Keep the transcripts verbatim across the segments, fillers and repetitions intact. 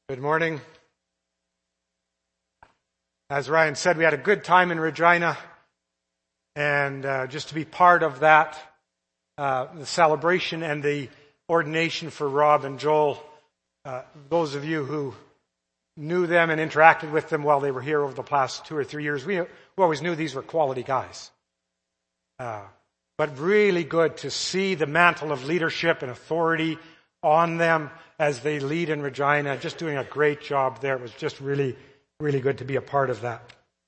Good morning. As Ryan said, we had a good time in Regina, and uh, just to be part of that, uh, the celebration and the ordination for Rob and Joel, uh, those of you who knew them and interacted with them while they were here over the past two or three years, we, we always knew these were quality guys. Uh, but really good to see the mantle of leadership and authority on them as they lead in Regina, just doing a great job there. It was just really, really good to be a part of that.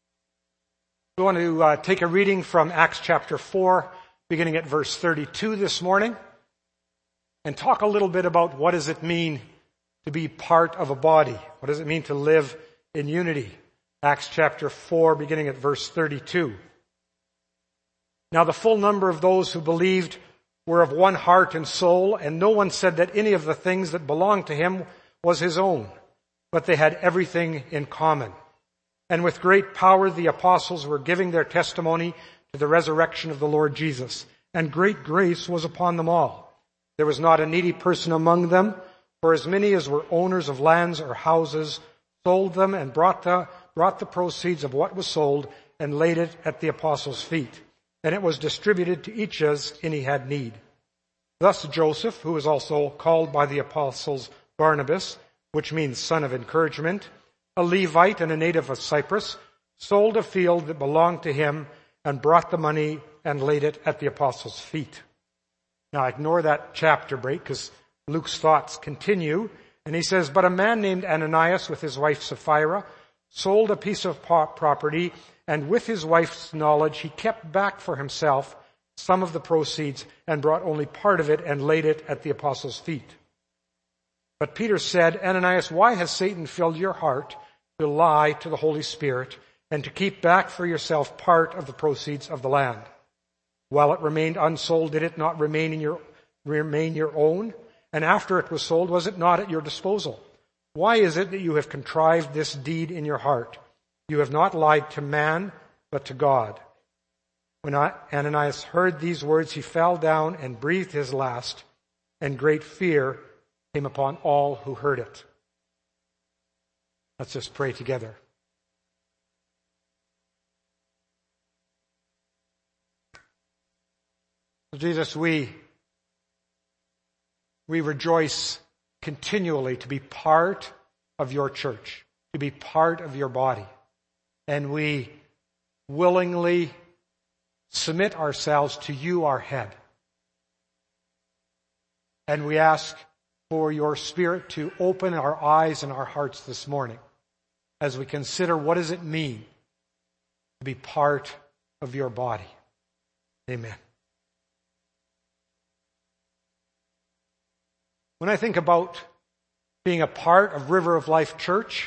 We want to uh, take a reading from Acts chapter four, beginning at verse thirty-two this morning, and talk a little bit about what does it mean to be part of a body? What does it mean to live in unity? Acts chapter four, beginning at verse thirty-two. Now the full number of those who believed were of one heart and soul, and no one said that any of the things that belonged to him was his own, but they had everything in common. And with great power the apostles were giving their testimony to the resurrection of the Lord Jesus, and great grace was upon them all. There was not a needy person among them, for as many as were owners of lands or houses sold them and brought the, brought the proceeds of what was sold and laid it at the apostles' feet. And it was distributed to each as any had need. Thus Joseph, who was also called by the apostles Barnabas, which means son of encouragement, a Levite and a native of Cyprus, sold a field that belonged to him and brought the money and laid it at the apostles' feet. Now ignore that chapter break because Luke's thoughts continue. And he says, but a man named Ananias with his wife Sapphira sold a piece of property, and with his wife's knowledge, he kept back for himself some of the proceeds and brought only part of it and laid it at the apostles' feet. But Peter said, Ananias, why has Satan filled your heart to lie to the Holy Spirit and to keep back for yourself part of the proceeds of the land? While it remained unsold, did it not remain in your, remain your own? And after it was sold, was it not at your disposal? Why is it that you have contrived this deed in your heart? You have not lied to man, but to God. When Ananias heard these words, he fell down and breathed his last, and great fear came upon all who heard it. Let's just pray together. Jesus, we, we rejoice continually to be part of your church, to be part of your body. And we willingly submit ourselves to you, our head. And we ask for your Spirit to open our eyes and our hearts this morning as we consider what does it mean to be part of your body. Amen. When I think about being a part of River of Life Church,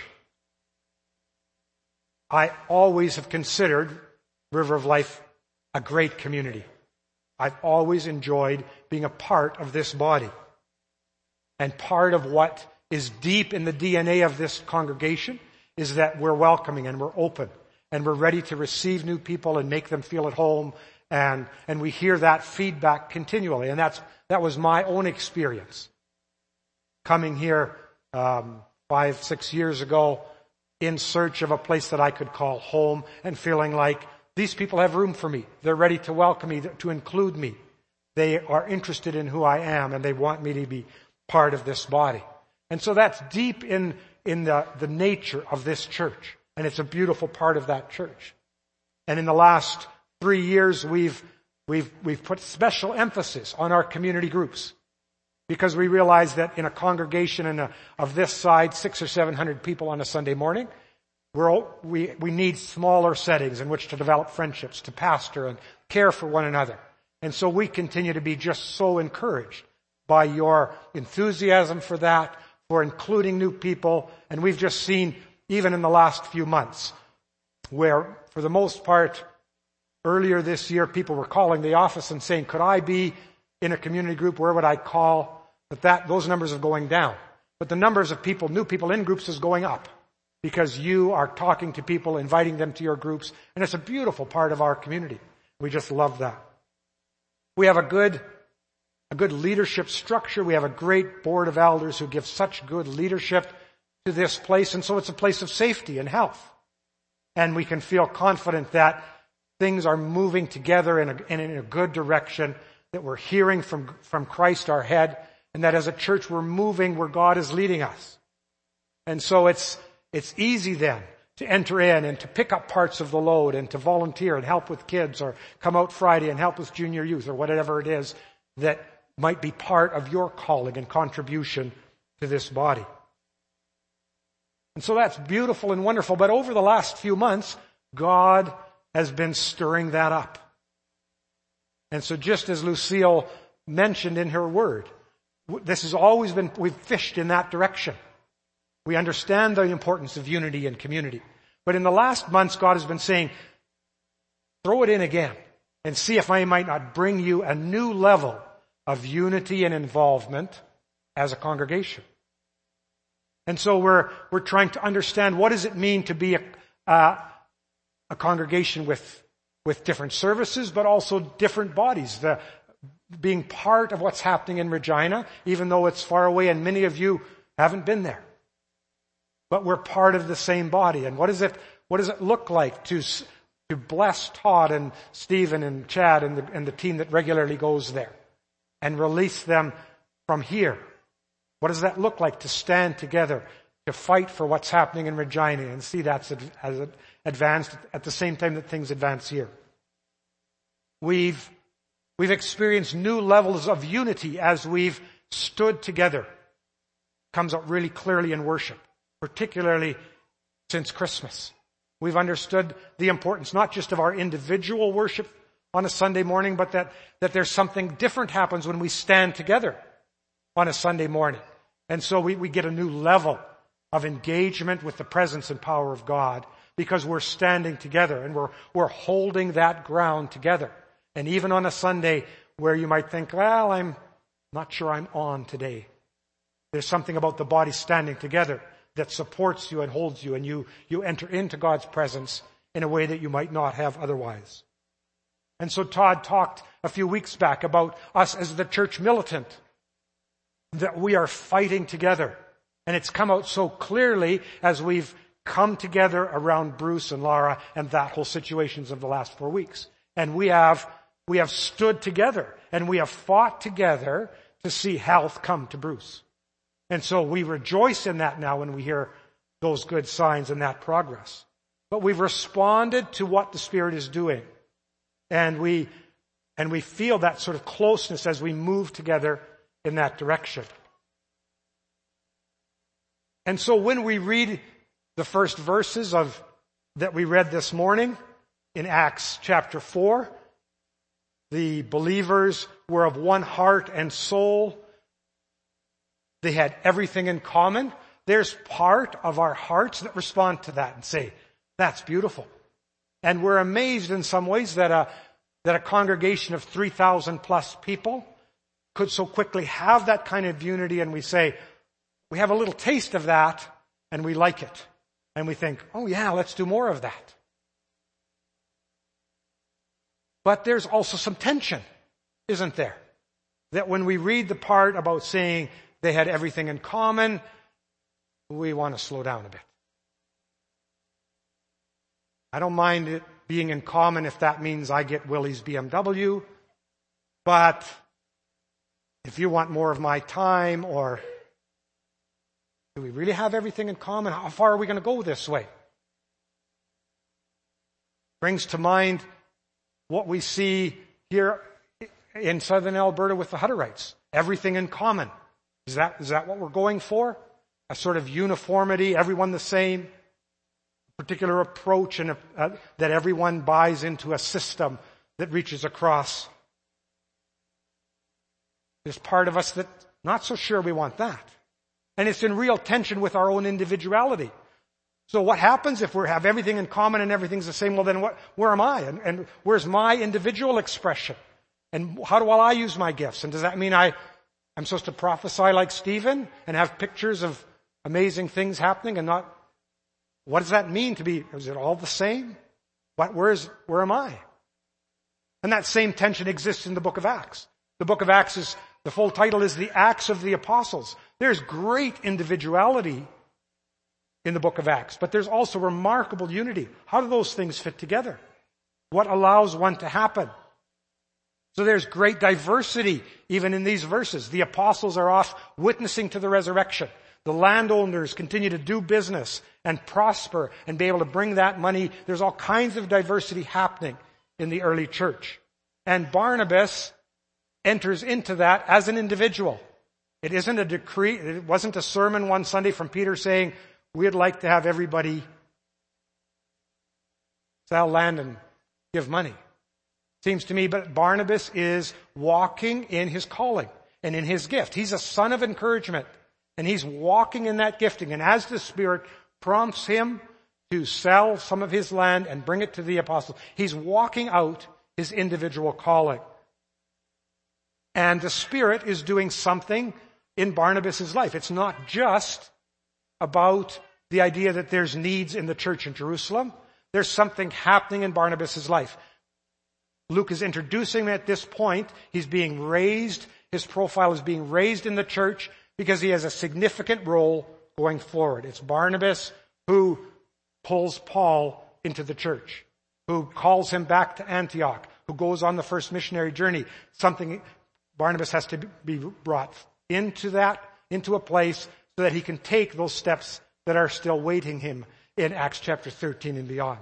I always have considered River of Life a great community. I've always enjoyed being a part of this body. And part of what is deep in the D N A of this congregation is that we're welcoming and we're open and we're ready to receive new people and make them feel at home. And, and we hear that feedback continually. And that's, that was my own experience. Coming here, um, five, six years ago, in search of a place that I could call home and feeling like these people have room for me. They're ready to welcome me, to include me. They are interested in who I am and they want me to be part of this body. And so that's deep in, in the, the nature of this church. And it's a beautiful part of that church. And in the last three years, we've, we've, we've put special emphasis on our community groups. Because we realize that in a congregation in a, of this side, six or seven hundred people on a Sunday morning, we're all, we, we need smaller settings in which to develop friendships, to pastor and care for one another. And so we continue to be just so encouraged by your enthusiasm for that, for including new people. And we've just seen, even in the last few months, where for the most part, earlier this year, people were calling the office and saying, could I be in a community group? Where would I call? But that, those numbers are going down. But the numbers of people, new people in groups is going up because you are talking to people, inviting them to your groups. And it's a beautiful part of our community. We just love that. We have a good, a good leadership structure. We have a great board of elders who give such good leadership to this place, and so it's a place of safety and health. And we can feel confident that things are moving together in a, in a good direction, that we're hearing from, from Christ our head, and that as a church we're moving where God is leading us. And so it's, it's easy then to enter in and to pick up parts of the load and to volunteer and help with kids, or come out Friday and help with junior youth, or whatever it is that might be part of your calling and contribution to this body. And so that's beautiful and wonderful. But over the last few months, God has been stirring that up. And so just as Lucille mentioned in her word, this has always been, we've fished in that direction. We understand the importance of unity and community. But in the last months, God has been saying, throw it in again and see if I might not bring you a new level of unity and involvement as a congregation. And so we're, we're trying to understand, what does it mean to be a, uh, a congregation with, with different services, but also different bodies, the, being part of what's happening in Regina, even though it's far away and many of you haven't been there. But we're part of the same body. And what is it, what does it look like to, to bless Todd and Stephen and Chad and the, and the team that regularly goes there and release them from here? What does that look like to stand together, to fight for what's happening in Regina and see that's as it advanced at the same time that things advance here? We've, we've experienced new levels of unity as we've stood together. Comes out really clearly in worship, particularly since Christmas. We've understood the importance not just of our individual worship on a Sunday morning, but that, that there's something different happens when we stand together on a Sunday morning. And so we, we get a new level of engagement with the presence and power of God because we're standing together and we're, we're holding that ground together. And even on a Sunday where you might think, well, I'm not sure I'm on today. There's something about the body standing together that supports you and holds you, and you, you enter into God's presence in a way that you might not have otherwise. And so Todd talked a few weeks back about us as the church militant, that we are fighting together. And it's come out so clearly as we've come together around Bruce and Laura and that whole situations of the last four weeks. And we have, we have stood together and we have fought together to see health come to Bruce. And so we rejoice in that now when we hear those good signs and that progress. But we've responded to what the Spirit is doing. And we, and we feel that sort of closeness as we move together in that direction. And so when we read the first verses of that we read this morning in Acts chapter four, the believers were of one heart and soul. They had everything in common. There's part of our hearts that respond to that and say, that's beautiful. And we're amazed in some ways that a, that a congregation of three thousand plus people could so quickly have that kind of unity, and we say, we have a little taste of that and we like it. And we think, oh yeah, let's do more of that. But there's also some tension, isn't there? That when we read the part about saying they had everything in common, we want to slow down a bit. I don't mind it being in common if that means I get Willie's B M W, but if you want more of my time, or do we really have everything in common? How far are we going to go this way? Brings to mind what we see here in southern Alberta with the Hutterites. Everything in common. Is that, is that what we're going for? A sort of uniformity, everyone the same, particular approach, and a, uh, that everyone buys into a system that reaches across. There's part of us that not so sure we want that. And it's in real tension with our own individuality. So what happens if we have everything in common and everything's the same? Well, then what, where am I? And, and where's my individual expression? And how do I use my gifts? And does that mean I, I'm supposed to prophesy like Stephen and have pictures of amazing things happening and not, what does that mean to be, is it all the same? What, where is, where am I? And that same tension exists in the book of Acts. The book of Acts is, the full title is The Acts of the Apostles. There's great individuality in the book of Acts. But there's also remarkable unity. How do those things fit together? What allows one to happen? So there's great diversity even in these verses. The apostles are off witnessing to the resurrection. The landowners continue to do business and prosper and be able to bring that money. There's all kinds of diversity happening in the early church. And Barnabas enters into that as an individual. It isn't a decree. It wasn't a sermon one Sunday from Peter saying, we'd like to have everybody sell land and give money. Seems to me, but Barnabas is walking in his calling and in his gift. He's a son of encouragement, and he's walking in that gifting. And as the Spirit prompts him to sell some of his land and bring it to the apostles, he's walking out his individual calling. And the Spirit is doing something in Barnabas' life. It's not just about the idea that there's needs in the church in Jerusalem. There's something happening in Barnabas' life. Luke is introducing him at this point. He's being raised. His profile is being raised in the church because he has a significant role going forward. It's Barnabas who pulls Paul into the church, who calls him back to Antioch, who goes on the first missionary journey. Something Barnabas has to be brought into that, into a place so that he can take those steps that are still waiting him in Acts chapter thirteen and beyond.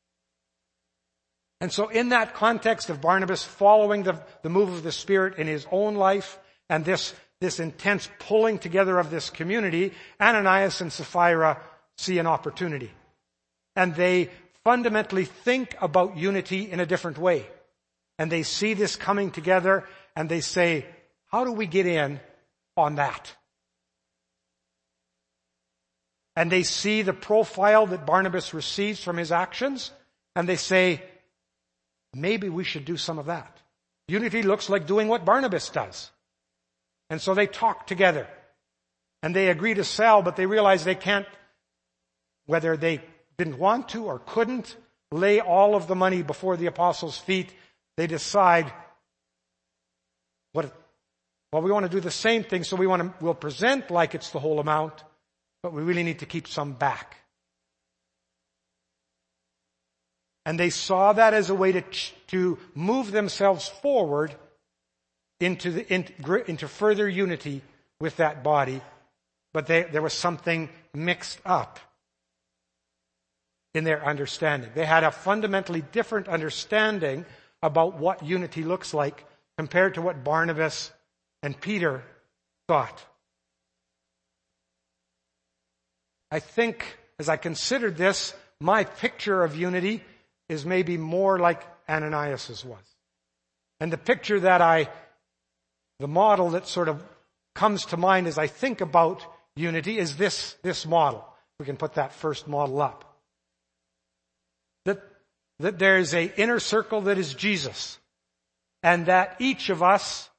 And so in that context of Barnabas following the, the move of the Spirit in his own life and this, this intense pulling together of this community, Ananias and Sapphira see an opportunity. And they fundamentally think about unity in a different way. And they see this coming together and they say, how do we get in on that? And they see the profile that Barnabas receives from his actions and they say, maybe we should do some of that. Unity looks like doing what Barnabas does. And so they talk together. And they agree to sell, but they realize they can't, whether they didn't want to or couldn't, lay all of the money before the apostles' feet. They decide, what, well, we want to do the same thing, so we want to, we'll present like it's the whole amount, but we really need to keep some back. And they saw that as a way to, to move themselves forward into, the, into further unity with that body. But they, there was something mixed up in their understanding. They had a fundamentally different understanding about what unity looks like compared to what Barnabas and Peter thought. I think as I considered this, my picture of unity is maybe more like Ananias's was. And the picture that I, the model that sort of comes to mind as I think about unity is this, this model. We can put that first model up. That, that there is an inner circle that is Jesus. And that each of us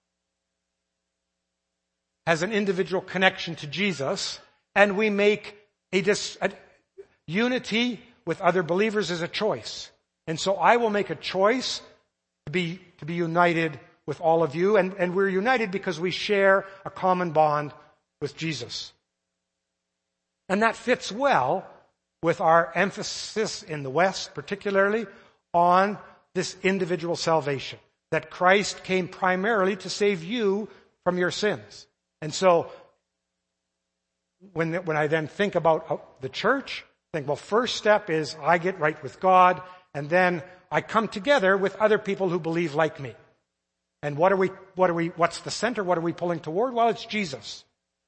has an individual connection to Jesus. And we make a, dis, a unity with other believers is a choice. And so I will make a choice to be, to be united with all of you. And, and we're united because we share a common bond with Jesus. And that fits well with our emphasis in the West, particularly on this individual salvation. That Christ came primarily to save you from your sins. And so when, when I then think about the church, I think, well, first step is I get right with God. And then I come together with other people who believe like me. And what are we, what are we, what's the center? What are we pulling toward? Well, it's Jesus.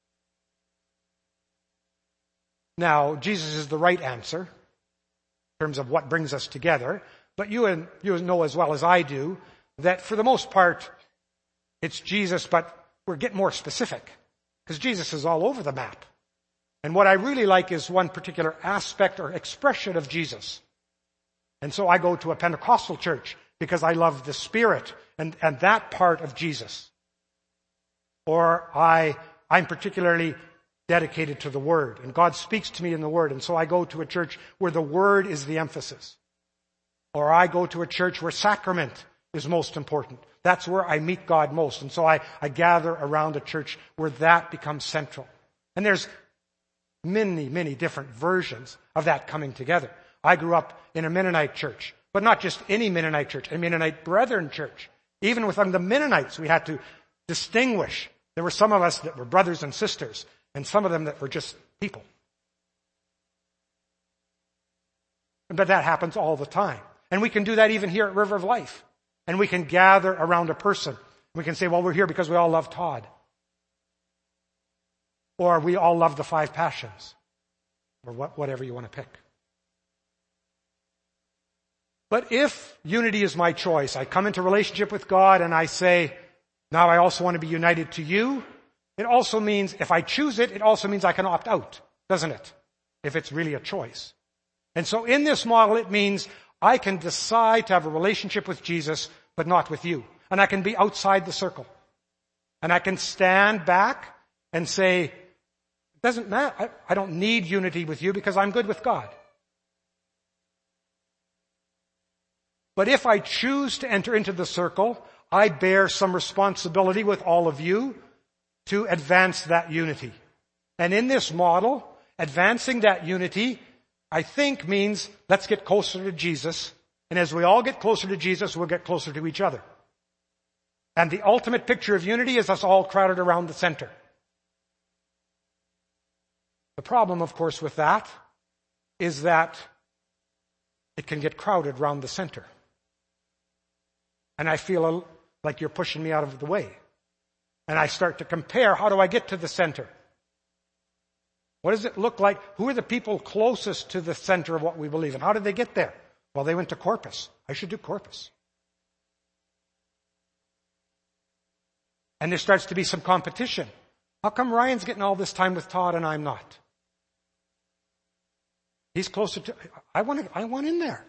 Now, Jesus is the right answer in terms of what brings us together. But you and you know as well as I do that for the most part, it's Jesus, but we're getting more specific because Jesus is all over the map. And what I really like is one particular aspect or expression of Jesus. And so I go to a Pentecostal church because I love the Spirit and, and that part of Jesus. Or I, I'm particularly dedicated to the Word, and God speaks to me in the Word, and so I go to a church where the Word is the emphasis. Or I go to a church where sacrament is most important. That's where I meet God most, and so I, I gather around a church where that becomes central. And there's many, many different versions of that coming together. I grew up in a Mennonite church, but not just any Mennonite church, a Mennonite Brethren church. Even within the Mennonites, we had to distinguish. There were some of us that were brothers and sisters, and some of them that were just people. But that happens all the time. And we can do that even here at River of Life. And we can gather around a person. We can say, well, we're here because we all love Todd. Or we all love the five passions. Or what, whatever you want to pick. But if unity is my choice, I come into relationship with God and I say, now I also want to be united to you. It also means, if I choose it, it also means I can opt out, doesn't it? If it's really a choice. And so in this model, it means I can decide to have a relationship with Jesus, but not with you. And I can be outside the circle. And I can stand back and say, it doesn't matter. I, I don't need unity with you because I'm good with God. But if I choose to enter into the circle, I bear some responsibility with all of you to advance that unity. And in this model, advancing that unity, I think, means let's get closer to Jesus. And as we all get closer to Jesus, we'll get closer to each other. And the ultimate picture of unity is us all crowded around the center. The problem, of course, with that is that it can get crowded around the center. And I feel like you're pushing me out of the way. And I start to compare, how do I get to the center? What does it look like? Who are the people closest to the center of what we believe in? How did they get there? Well, they went to Corpus. I should do Corpus. And there starts to be some competition. How come Ryan's getting all this time with Todd and I'm not? He's closer to, I want to, I want in there.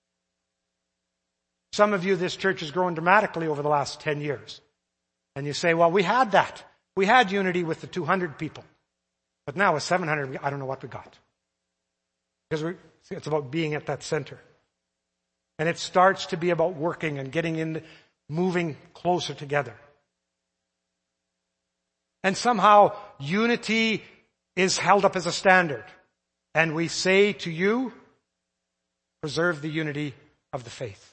Some of you, this church has grown dramatically over the last ten years. And you say, well, we had that. We had unity with the two hundred people. But now with seven hundred, I don't know what we got. Because we, it's about being at that center. And it starts to be about working and getting in, moving closer together. And somehow unity is held up as a standard. And we say to you, preserve the unity of the faith.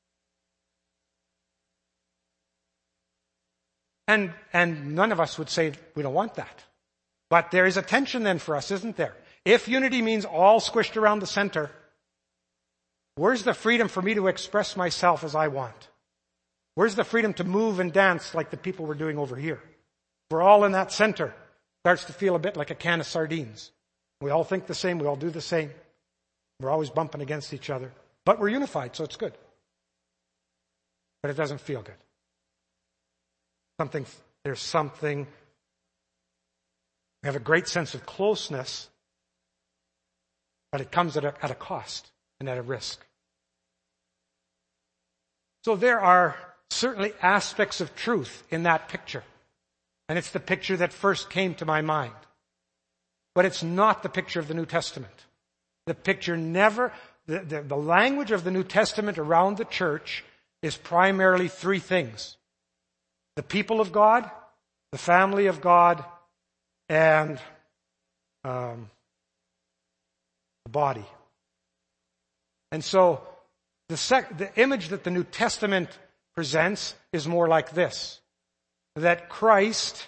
And, and none of us would say we don't want that. But there is a tension then for us, isn't there? If unity means all squished around the center, where's the freedom for me to express myself as I want? Where's the freedom to move and dance like the people were doing over here? We're all in that center. It starts to feel a bit like a can of sardines. We all think the same. We all do the same. We're always bumping against each other. But we're unified, so it's good. But it doesn't feel good. Something, there's something, we have a great sense of closeness, but it comes at a, at a cost and at a risk. So there are certainly aspects of truth in that picture. And it's the picture that first came to my mind. But it's not the picture of the New Testament. The picture never, the, the, the language of the New Testament around the church is primarily three things. The people of God, the family of God, and um, the body. And so the, sec- the image that the New Testament presents is more like this. That Christ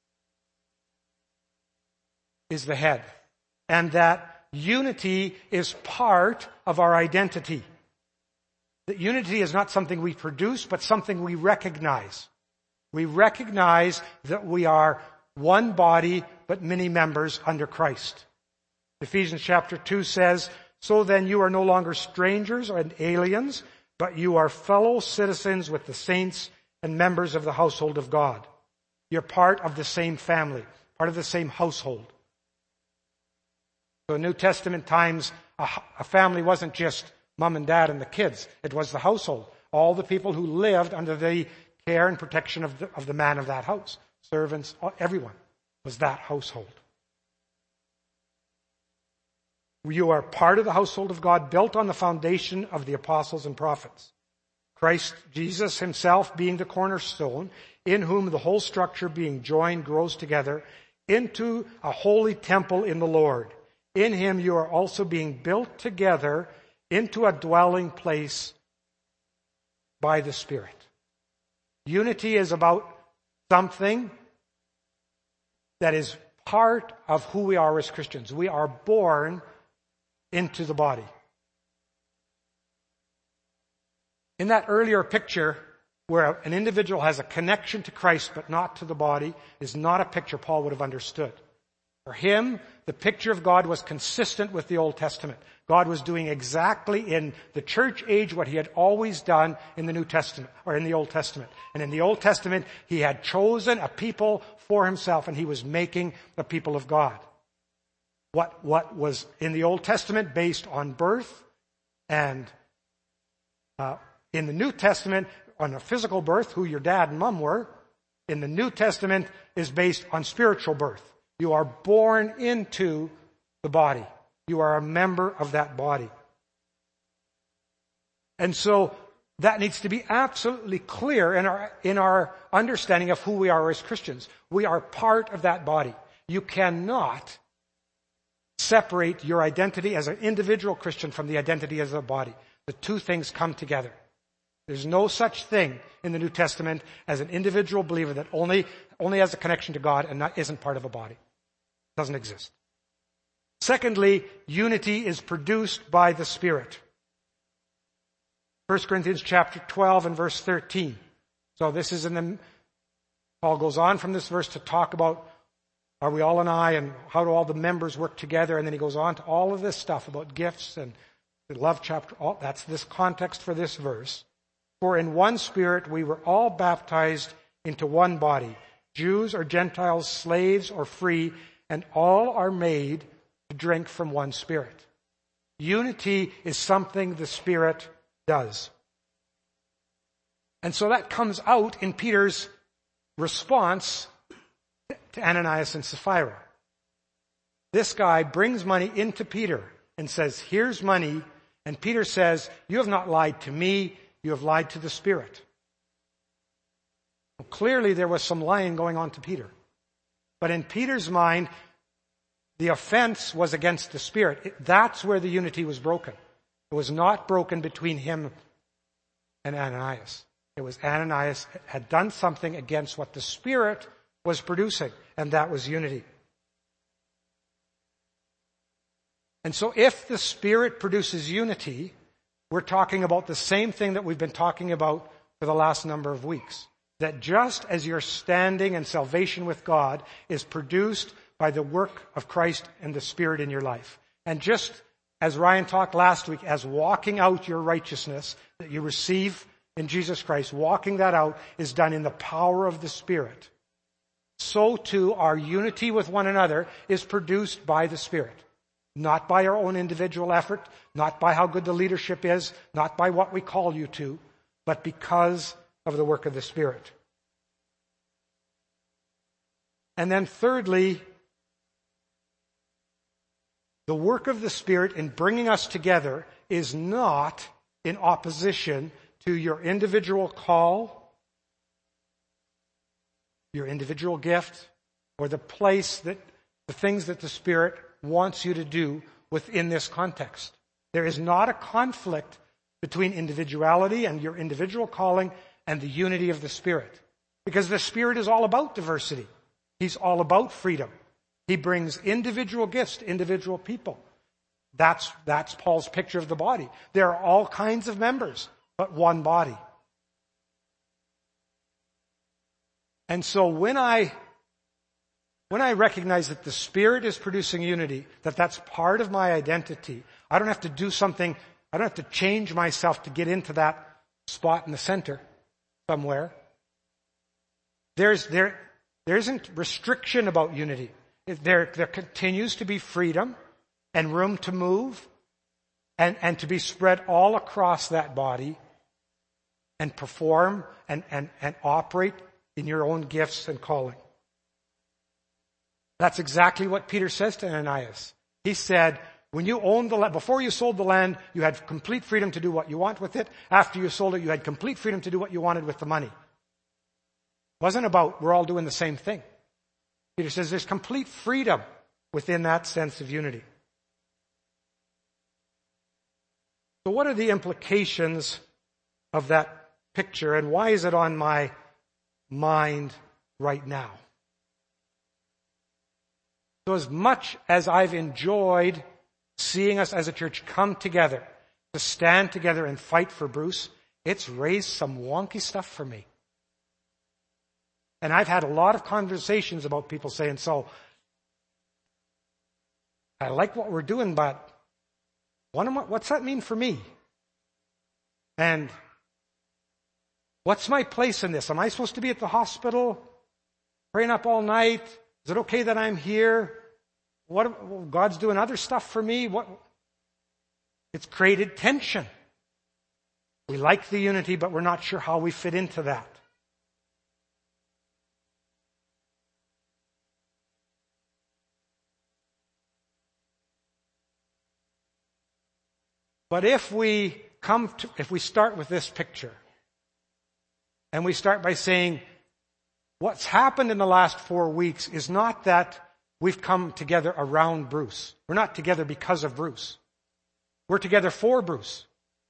is the head. And that unity is part of our identity. That unity is not something we produce, but something we recognize. We recognize that we are one body, but many members under Christ. Ephesians chapter two says, so then you are no longer strangers and aliens, but you are fellow citizens with the saints and members of the household of God. You're part of the same family, part of the same household. So in New Testament times, a, a family wasn't just mom and dad and the kids. It was the household. All the people who lived under the care and protection of the, of the man of that house. Servants, everyone was that household. You are part of the household of God, built on the foundation of the apostles and prophets. Christ Jesus himself being the cornerstone, in whom the whole structure being joined grows together into a holy temple in the Lord. In him you are also being built together into a dwelling place by the Spirit. Unity is about something that is part of who we are as Christians. We are born into the body. In that earlier picture, where an individual has a connection to Christ but not to the body, is not a picture Paul would have understood. For him, the picture of God was consistent with the Old Testament. God was doing exactly in the church age what he had always done in the New Testament, or in the Old Testament. And in the Old Testament, he had chosen a people for himself, and he was making the people of God. What, what was in the Old Testament based on birth, and uh, in the New Testament, on a physical birth, who your dad and mom were, in the New Testament is based on spiritual birth. You are born into the body. You are a member of that body. And so that needs to be absolutely clear in our, in our understanding of who we are as Christians. We are part of that body. You cannot separate your identity as an individual Christian from the identity as a body. The two things come together. There's no such thing in the New Testament as an individual believer that only, only has a connection to God and not, isn't part of a body. It doesn't exist. Secondly, unity is produced by the Spirit. First Corinthians chapter twelve and verse thirteen. So this is in the, Paul goes on from this verse to talk about, are we all an eye, and how do all the members work together? And then he goes on to all of this stuff about gifts and the love chapter. All, that's this context for this verse. For in one Spirit we were all baptized into one body, Jews or Gentiles, slaves or free, and all are made to drink from one Spirit. Unity is something the Spirit does. And so that comes out in Peter's response to Ananias and Sapphira. This guy brings money into Peter and says, here's money. And Peter says, you have not lied to me, you have lied to the Spirit. Well, clearly there was some lying going on to Peter. But in Peter's mind, the offense was against the Spirit. It, that's where the unity was broken. It was not broken between him and Ananias. It was Ananias had done something against what the Spirit was producing, and that was unity. And so if the Spirit produces unity, we're talking about the same thing that we've been talking about for the last number of weeks. That just as your standing and salvation with God is produced by the work of Christ and the Spirit in your life. And just as Ryan talked last week, as walking out your righteousness that you receive in Jesus Christ, walking that out is done in the power of the Spirit. So too our unity with one another is produced by the Spirit. Not by our own individual effort, not by how good the leadership is, not by what we call you to, but because of the work of the Spirit. And then thirdly, the work of the Spirit in bringing us together is not in opposition to your individual call, your individual gift, or the place that, the things that the Spirit wants you to do within this context. There is not a conflict between individuality and your individual calling and the unity of the Spirit. Because the Spirit is all about diversity. He's all about freedom. He brings individual gifts to individual people. That's, that's Paul's picture of the body. There are all kinds of members, but one body. And so when I When I recognize that the Spirit is producing unity, that that's part of my identity, I don't have to do something, I don't have to change myself to get into that spot in the center somewhere. There's, there, there isn't restriction about unity. There, there continues to be freedom and room to move and, and to be spread all across that body and perform and, and, and operate in your own gifts and calling. That's exactly what Peter says to Ananias. He said, when you owned the land, before you sold the land, you had complete freedom to do what you want with it. After you sold it, you had complete freedom to do what you wanted with the money. It wasn't about we're all doing the same thing. Peter says there's complete freedom within that sense of unity. So what are the implications of that picture, and why is it on my mind right now? So as much as I've enjoyed seeing us as a church come together to stand together and fight for Bruce, it's raised some wonky stuff for me. And I've had a lot of conversations about people saying, so, I like what we're doing, but what am I, what's that mean for me? And what's my place in this? Am I supposed to be at the hospital, praying up all night? Is it okay that I'm here? What, God's doing other stuff for me? What? It's created tension. We like the unity, but we're not sure how we fit into that. But if we come to, if we start with this picture, and we start by saying, what's happened in the last four weeks is not that we've come together around Bruce. We're not together because of Bruce. We're together for Bruce.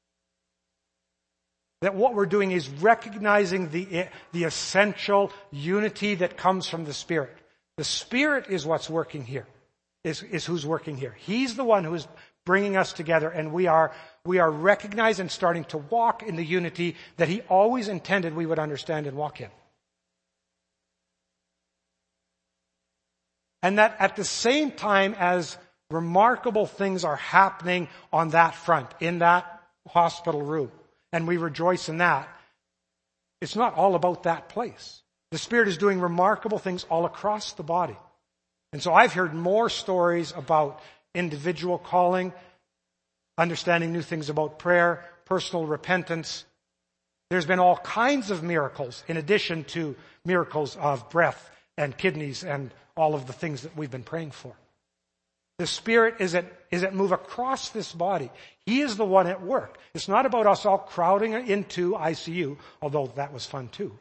That what we're doing is recognizing the, the essential unity that comes from the Spirit. The Spirit is what's working here, is, is who's working here. He's the one who is bringing us together, and we are, we are recognizing and starting to walk in the unity that He always intended we would understand and walk in. And that at the same time as remarkable things are happening on that front, in that hospital room, and we rejoice in that, it's not all about that place. The Spirit is doing remarkable things all across the body. And so I've heard more stories about individual calling, understanding new things about prayer, personal repentance. There's been all kinds of miracles in addition to miracles of breath and kidneys and all of the things that we've been praying for. The Spirit is at, is at move across this body. He is the one at work. It's not about us all crowding into I C U, although that was fun too.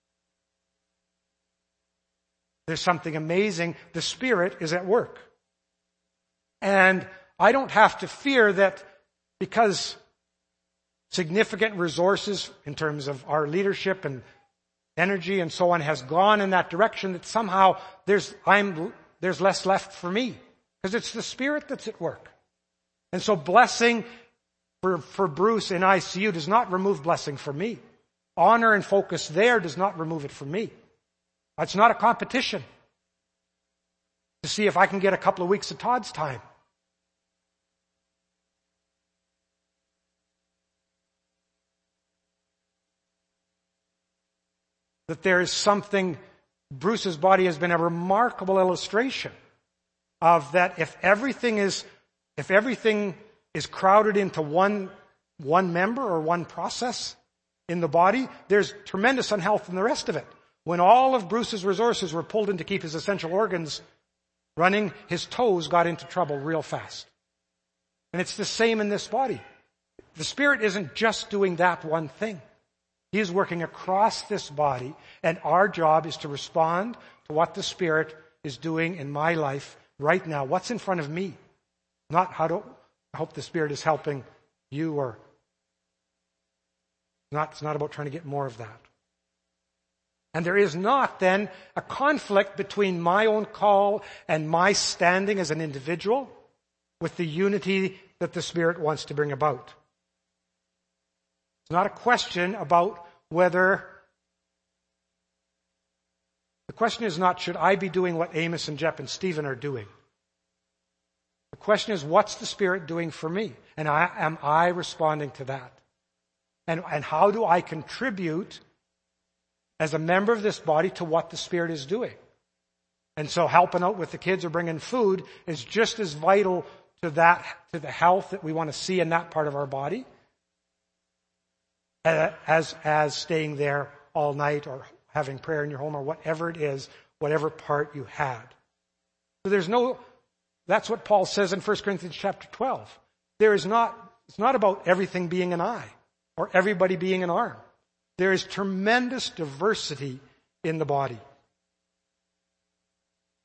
There's something amazing. The Spirit is at work. And I don't have to fear that because significant resources in terms of our leadership and energy and so on has gone in that direction, that somehow there's, I'm, there's less left for me. Because it's the Spirit that's at work. And so blessing for, for Bruce in I C U does not remove blessing for me. Honor and focus there does not remove it from me. It's not a competition to see if I can get a couple of weeks of Todd's time. That there is something, Bruce's body has been a remarkable illustration of that if everything is, if everything is crowded into one, one member or one process in the body, there's tremendous unhealth in the rest of it. When all of Bruce's resources were pulled in to keep his essential organs running, his toes got into trouble real fast. And it's the same in this body. The Spirit isn't just doing that one thing. He is working across this body, and our job is to respond to what the Spirit is doing in my life right now. What's in front of me? Not how do I hope the Spirit is helping you, or not. It's not about trying to get more of that. And there is not then a conflict between my own call and my standing as an individual with the unity that the Spirit wants to bring about. It's not a question about whether, the question is not, should I be doing what Amos and Jep and Stephen are doing? The question is, what's the Spirit doing for me? And I, am I responding to that? And, and how do I contribute as a member of this body to what the Spirit is doing? And so helping out with the kids or bringing food is just as vital to that, to the health that we want to see in that part of our body, as, as staying there all night or having prayer in your home or whatever it is, whatever part you had. So there's no, that's what Paul says in First Corinthians chapter twelve. There is not, it's not about everything being an eye or everybody being an arm. There is tremendous diversity in the body.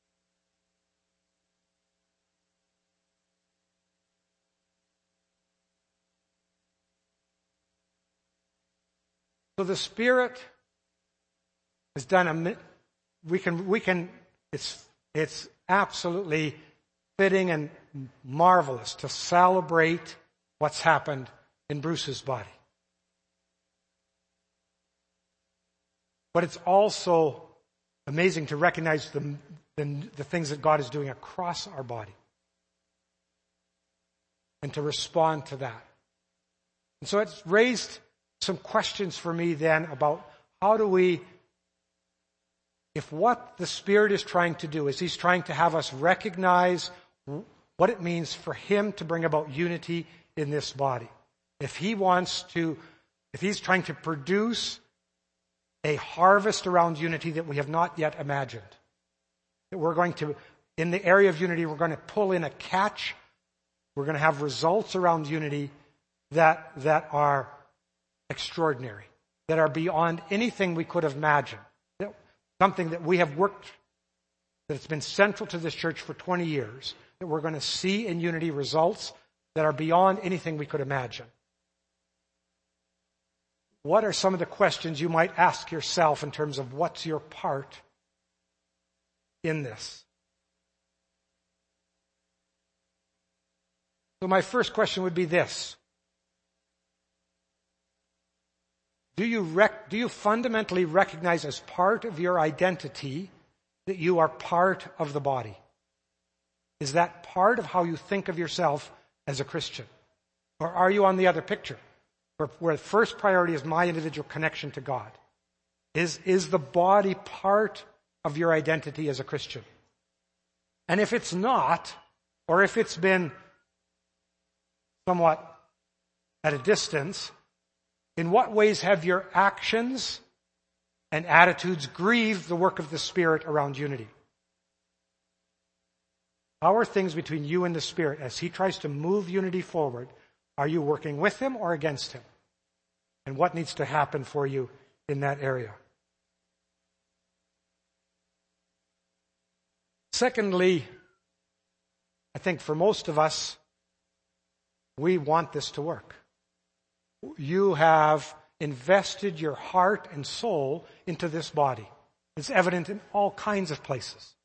So the Spirit has done a, we can, we can, it's, it's absolutely fitting and marvelous to celebrate what's happened in Bruce's body. But it's also amazing to recognize the, the, the things that God is doing across our body and to respond to that. And so it's raised some questions for me then about how do we, if what the Spirit is trying to do is He's trying to have us recognize what it means for Him to bring about unity in this body. If He wants to, if He's trying to produce a harvest around unity that we have not yet imagined, that we're going to, in the area of unity, we're going to pull in a catch. We're going to have results around unity that, that are extraordinary, that are beyond anything we could have imagined. That, something that we have worked, that's been central to this church for twenty years, that we're going to see in unity results that are beyond anything we could imagine. What are some of the questions you might ask yourself in terms of what's your part in this? So my first question would be this. Do you rec- do you fundamentally recognize as part of your identity that you are part of the body? Is that part of how you think of yourself as a Christian? Or are you on the other picture, where, where the first priority is my individual connection to God? Is, is the body part of your identity as a Christian? And if it's not, or if it's been somewhat at a distance, in what ways have your actions and attitudes grieved the work of the Spirit around unity? How are things between you and the Spirit as He tries to move unity forward? Are you working with Him or against Him? And what needs to happen for you in that area? Secondly, I think for most of us, we want this to work. You have invested your heart and soul into this body. It's evident in all kinds of places.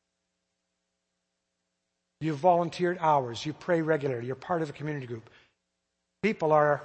You've volunteered hours. You pray regularly. You're part of a community group. People are,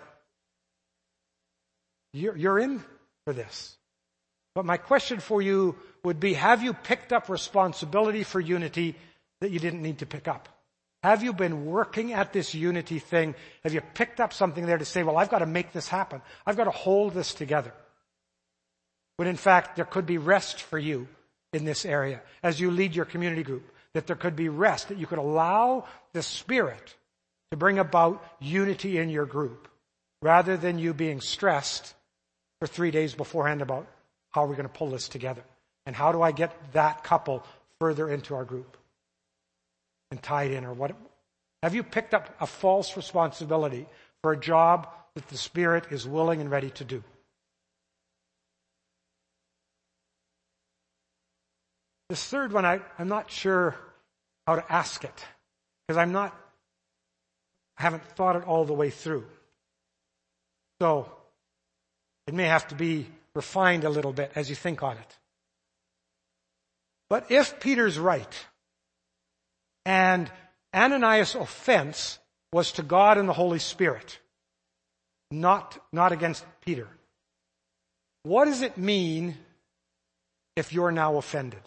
you're, you're in for this. But my question for you would be, have you picked up responsibility for unity that you didn't need to pick up? Have you been working at this unity thing? Have you picked up something there to say, well, I've got to make this happen. I've got to hold this together. When in fact, there could be rest for you in this area as you lead your community group. That there could be rest, that you could allow the Spirit to bring about unity in your group rather than you being stressed for three days beforehand about how are we going to pull this together and how do I get that couple further into our group and tied in, or what? Have you picked up a false responsibility for a job that the Spirit is willing and ready to do? This third one, I, I'm not sure how to ask it because I'm not, I haven't thought it all the way through. So it may have to be refined a little bit as you think on it. But if Peter's right, and Ananias' offense was to God and the Holy Spirit, not, not against Peter, what does it mean if you're now offended?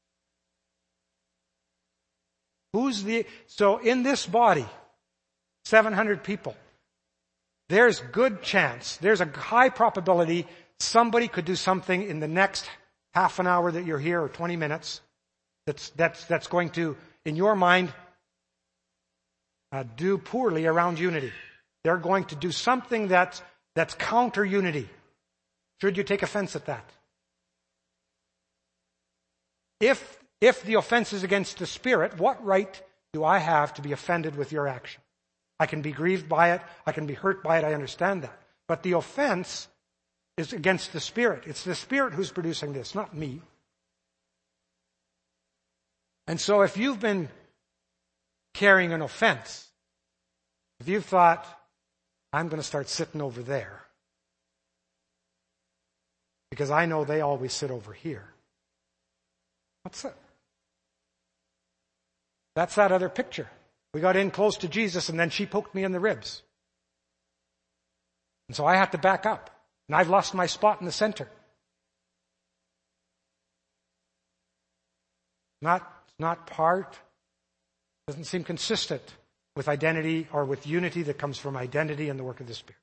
Who's the, so in this body, seven hundred people, there's good chance, there's a high probability somebody could do something in the next half an hour that you're here or twenty minutes that's, that's, that's going to, in your mind, uh, do poorly around unity. They're going to do something that's, that's counter unity. Should you take offense at that? If, if the offense is against the Spirit, what right do I have to be offended with your action? I can be grieved by it. I can be hurt by it. I understand that. But the offense is against the Spirit. It's the Spirit who's producing this, not me. And so if you've been carrying an offense, if you've thought, I'm going to start sitting over there, because I know they always sit over here. What's that? That's that other picture. We got in close to Jesus, and then she poked me in the ribs. And so I had to back up. And I've lost my spot in the center. Not, not part, doesn't seem consistent with identity or with unity that comes from identity and the work of the Spirit.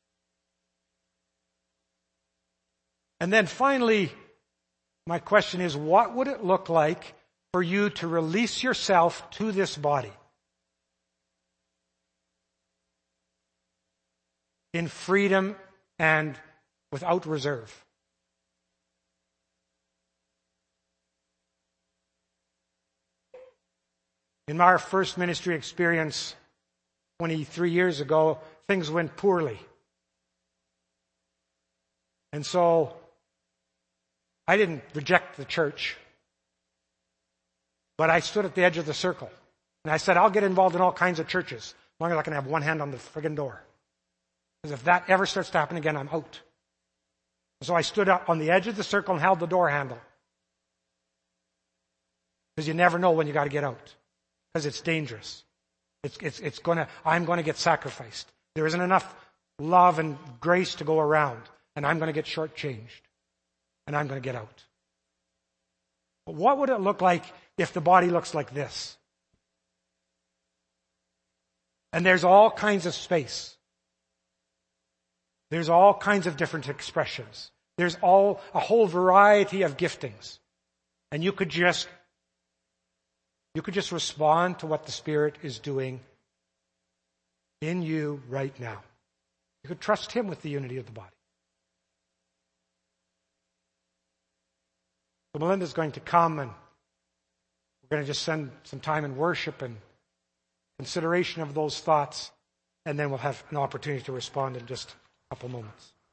And then finally, my question is, what would it look like for you to release yourself to this body in freedom and without reserve? In our first ministry experience twenty-three years ago, things went poorly. And so I didn't reject the church, but I stood at the edge of the circle. And I said, I'll get involved in all kinds of churches, as long as I can have one hand on the friggin' door. Because if that ever starts to happen again, I'm out. So I stood up on the edge of the circle and held the door handle. Because you never know when you got to get out. Because it's dangerous. It's, it's, it's gonna, I'm going to get sacrificed. There isn't enough love and grace to go around. And I'm going to get shortchanged. And I'm going to get out. But what would it look like if the body looks like this? And there's all kinds of space. There's all kinds of different expressions. There's all a whole variety of giftings. And you could just You could just respond to what the Spirit is doing in you right now. You could trust Him with the unity of the body. So Melinda's going to come, and we're going to just spend some time in worship and consideration of those thoughts, and then we'll have an opportunity to respond in just a couple moments.